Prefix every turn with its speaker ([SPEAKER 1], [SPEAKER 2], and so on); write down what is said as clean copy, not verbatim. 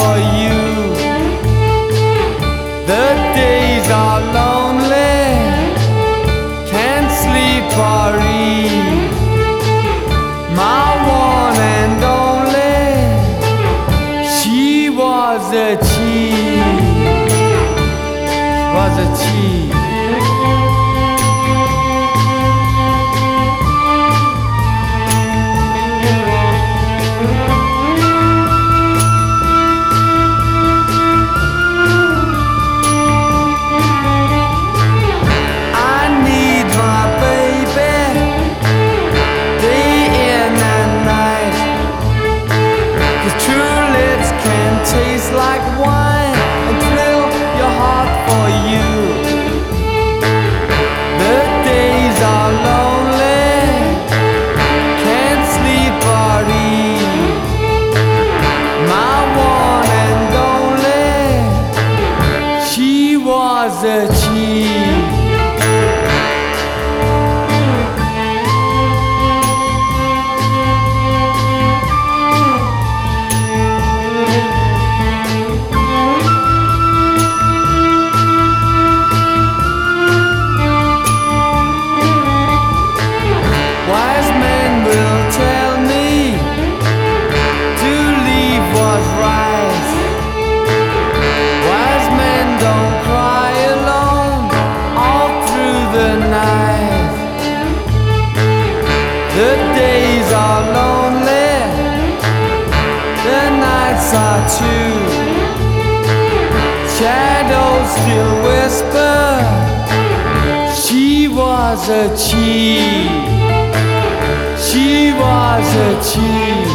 [SPEAKER 1] for you. The days are lonely, can't sleep or eat. My one and only, she was a cheat. She was a cheat. Taste like wine and thrill your heart for you. The days are lonely, can't sleep or eat. My one and only, she was a cheat. Wise men will tell me to leave what's right. Wise men don't cry alone all through the night. The days are lonely, the nights are too. Shadows still whisper, she was a cheat. She was a cheat.